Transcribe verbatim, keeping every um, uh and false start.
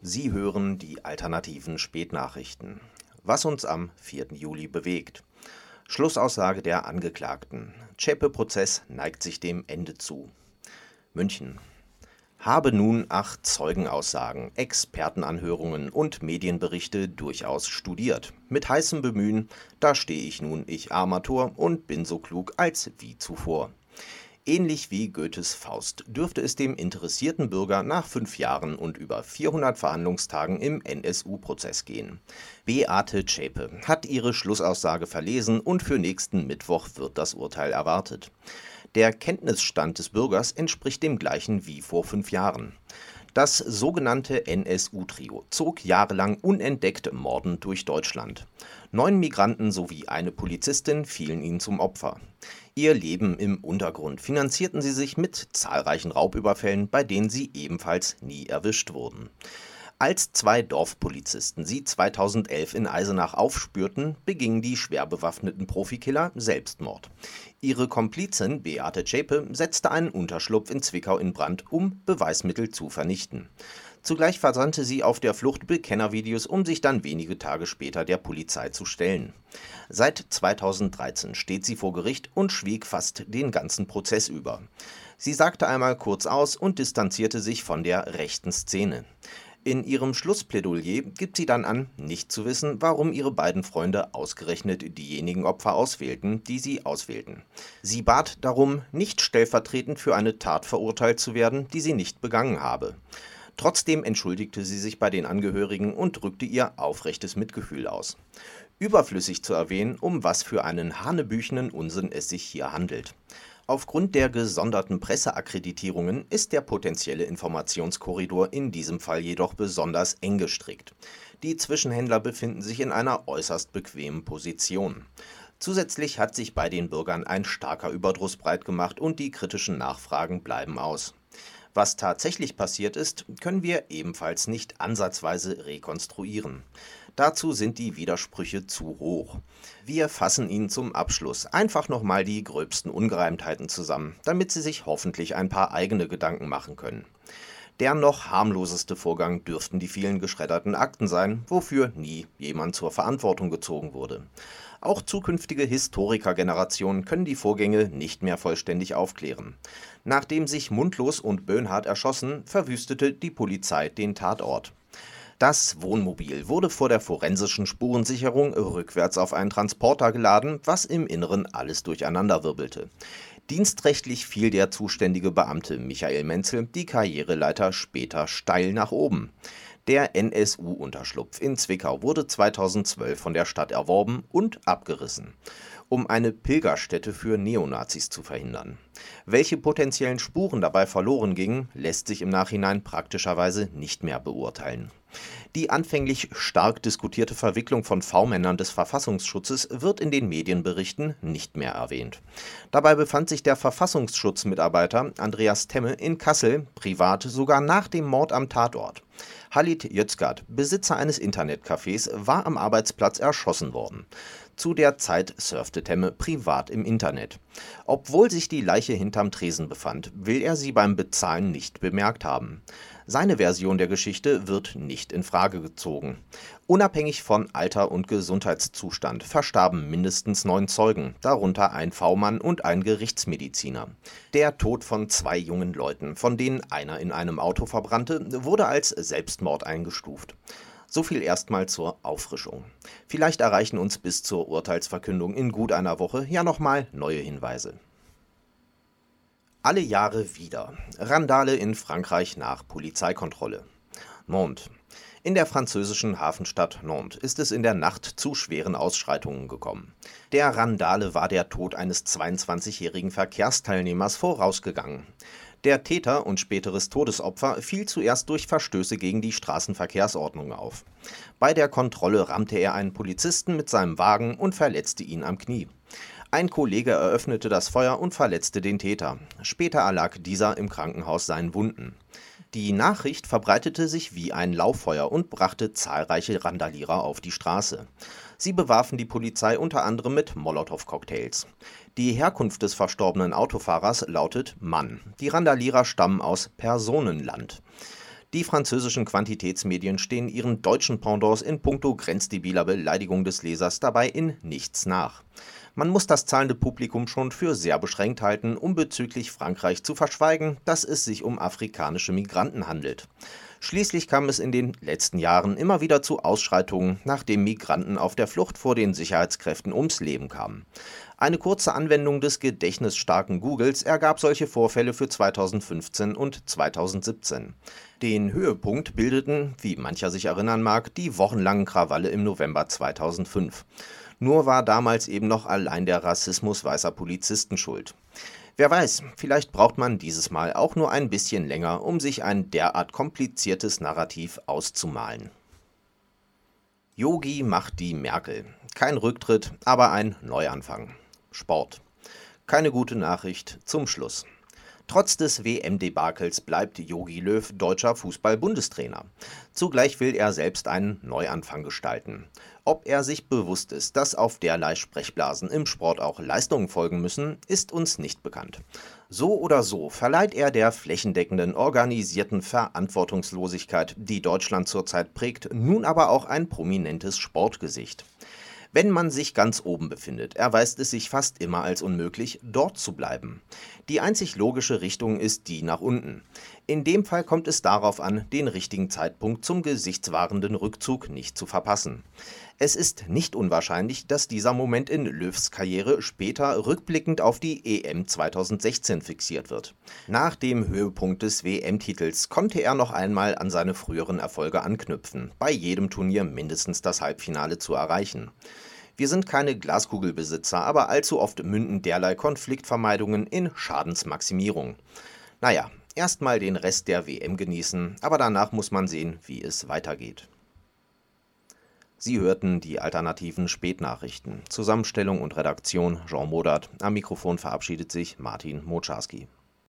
Sie hören die alternativen Spätnachrichten. Was uns am vierten Juli bewegt. Schlussaussage der Angeklagten. Zschäpe-Prozess neigt sich dem Ende zu. München. Habe nun acht Zeugenaussagen, Expertenanhörungen und Medienberichte durchaus studiert. Mit heißem Bemühen, da stehe ich nun, ich armer Tor, und bin so klug als wie zuvor. Ähnlich wie Goethes Faust dürfte es dem interessierten Bürger nach fünf Jahren und über vierhundert Verhandlungstagen im N S U-Prozess gehen. Beate Zschäpe hat ihre Schlussaussage verlesen und für nächsten Mittwoch wird das Urteil erwartet. Der Kenntnisstand des Bürgers entspricht dem gleichen wie vor fünf Jahren. Das sogenannte N S U-Trio zog jahrelang unentdeckt mordend durch Deutschland. Neun Migranten sowie eine Polizistin fielen ihnen zum Opfer. Ihr Leben im Untergrund finanzierten sie sich mit zahlreichen Raubüberfällen, bei denen sie ebenfalls nie erwischt wurden. Als zwei Dorfpolizisten sie zweitausendelf in Eisenach aufspürten, begingen die schwer bewaffneten Profikiller Selbstmord. Ihre Komplizin Beate Zschäpe setzte einen Unterschlupf in Zwickau in Brand, um Beweismittel zu vernichten. Zugleich versandte sie auf der Flucht Bekennervideos, um sich dann wenige Tage später der Polizei zu stellen. Seit zweitausenddreizehn steht sie vor Gericht und schwieg fast den ganzen Prozess über. Sie sagte einmal kurz aus und distanzierte sich von der rechten Szene. In ihrem Schlussplädoyer gibt sie dann an, nicht zu wissen, warum ihre beiden Freunde ausgerechnet diejenigen Opfer auswählten, die sie auswählten. Sie bat darum, nicht stellvertretend für eine Tat verurteilt zu werden, die sie nicht begangen habe. Trotzdem entschuldigte sie sich bei den Angehörigen und drückte ihr aufrechtes Mitgefühl aus. Überflüssig zu erwähnen, um was für einen hanebüchenen Unsinn es sich hier handelt. Aufgrund der gesonderten Presseakkreditierungen ist der potenzielle Informationskorridor in diesem Fall jedoch besonders eng gestrickt. Die Zwischenhändler befinden sich in einer äußerst bequemen Position. Zusätzlich hat sich bei den Bürgern ein starker Überdruss breit gemacht und die kritischen Nachfragen bleiben aus. Was tatsächlich passiert ist, können wir ebenfalls nicht ansatzweise rekonstruieren. Dazu sind die Widersprüche zu hoch. Wir fassen Ihnen zum Abschluss einfach nochmal die gröbsten Ungereimtheiten zusammen, damit Sie sich hoffentlich ein paar eigene Gedanken machen können. Der noch harmloseste Vorgang dürften die vielen geschredderten Akten sein, wofür nie jemand zur Verantwortung gezogen wurde. Auch zukünftige Historikergenerationen können die Vorgänge nicht mehr vollständig aufklären. Nachdem sich Mundlos und Böhnhardt erschossen, verwüstete die Polizei den Tatort. Das Wohnmobil wurde vor der forensischen Spurensicherung rückwärts auf einen Transporter geladen, was im Inneren alles durcheinanderwirbelte. Dienstrechtlich fiel der zuständige Beamte Michael Menzel, die Karriereleiter, später steil nach oben. Der N S U-Unterschlupf in Zwickau wurde zweitausendzwölf von der Stadt erworben und abgerissen, um eine Pilgerstätte für Neonazis zu verhindern. Welche potenziellen Spuren dabei verloren gingen, lässt sich im Nachhinein praktischerweise nicht mehr beurteilen. Die anfänglich stark diskutierte Verwicklung von V-Männern des Verfassungsschutzes wird in den Medienberichten nicht mehr erwähnt. Dabei befand sich der Verfassungsschutzmitarbeiter Andreas Temme in Kassel privat sogar nach dem Mord am Tatort. Halit Yozgat, Besitzer eines Internetcafés, war am Arbeitsplatz erschossen worden. Zu der Zeit surfte Temme privat im Internet. Obwohl sich die Leiche hinterm Tresen befand, will er sie beim Bezahlen nicht bemerkt haben. Seine Version der Geschichte wird nicht in Frage gezogen. Unabhängig von Alter und Gesundheitszustand verstarben mindestens neun Zeugen, darunter ein V-Mann und ein Gerichtsmediziner. Der Tod von zwei jungen Leuten, von denen einer in einem Auto verbrannte, wurde als Selbstmord eingestuft. So viel erstmal zur Auffrischung. Vielleicht erreichen uns bis zur Urteilsverkündung in gut einer Woche ja nochmal neue Hinweise. Alle Jahre wieder. Randale in Frankreich nach Polizeikontrolle. Nantes. In der französischen Hafenstadt Nantes ist es in der Nacht zu schweren Ausschreitungen gekommen. Der Randale war der Tod eines zweiundzwanzigjährigen Verkehrsteilnehmers vorausgegangen. Der Täter und späteres Todesopfer fiel zuerst durch Verstöße gegen die Straßenverkehrsordnung auf. Bei der Kontrolle rammte er einen Polizisten mit seinem Wagen und verletzte ihn am Knie. Ein Kollege eröffnete das Feuer und verletzte den Täter. Später erlag dieser im Krankenhaus seinen Wunden. Die Nachricht verbreitete sich wie ein Lauffeuer und brachte zahlreiche Randalierer auf die Straße. Sie bewarfen die Polizei unter anderem mit Molotow-Cocktails. Die Herkunft des verstorbenen Autofahrers lautet Mann. Die Randalierer stammen aus Personenland. Die französischen Quantitätsmedien stehen ihren deutschen Pendants in puncto grenzdebiler Beleidigung des Lesers dabei in nichts nach. Man muss das zahlende Publikum schon für sehr beschränkt halten, um bezüglich Frankreich zu verschweigen, dass es sich um afrikanische Migranten handelt. Schließlich kam es in den letzten Jahren immer wieder zu Ausschreitungen, nachdem Migranten auf der Flucht vor den Sicherheitskräften ums Leben kamen. Eine kurze Anwendung des gedächtnisstarken Googles ergab solche Vorfälle für zweitausendfünfzehn und zweitausendsiebzehn. Den Höhepunkt bildeten, wie mancher sich erinnern mag, die wochenlangen Krawalle im November zweitausendfünf. Nur war damals eben noch allein der Rassismus weißer Polizisten schuld. Wer weiß, vielleicht braucht man dieses Mal auch nur ein bisschen länger, um sich ein derart kompliziertes Narrativ auszumalen. Yogi macht die Merkel. Kein Rücktritt, aber ein Neuanfang. Sport. Keine gute Nachricht zum Schluss. Trotz des W M-Debakels bleibt Jogi Löw deutscher Fußball-Bundestrainer. Zugleich will er selbst einen Neuanfang gestalten. Ob er sich bewusst ist, dass auf derlei Sprechblasen im Sport auch Leistungen folgen müssen, ist uns nicht bekannt. So oder so verleiht er der flächendeckenden organisierten Verantwortungslosigkeit, die Deutschland zurzeit prägt, nun aber auch ein prominentes Sportgesicht. Wenn man sich ganz oben befindet, erweist es sich fast immer als unmöglich, dort zu bleiben. Die einzig logische Richtung ist die nach unten. In dem Fall kommt es darauf an, den richtigen Zeitpunkt zum gesichtswahrenden Rückzug nicht zu verpassen. Es ist nicht unwahrscheinlich, dass dieser Moment in Löws Karriere später rückblickend auf die E M zweitausendsechzehn fixiert wird. Nach dem Höhepunkt des W M-Titels konnte er noch einmal an seine früheren Erfolge anknüpfen, bei jedem Turnier mindestens das Halbfinale zu erreichen. Wir sind keine Glaskugelbesitzer, aber allzu oft münden derlei Konfliktvermeidungen in Schadensmaximierung. Naja, erstmal den Rest der W M genießen, aber danach muss man sehen, wie es weitergeht. Sie hörten die alternativen Spätnachrichten. Zusammenstellung und Redaktion Jean Modert. Am Mikrofon verabschiedet sich Martin Mocharski.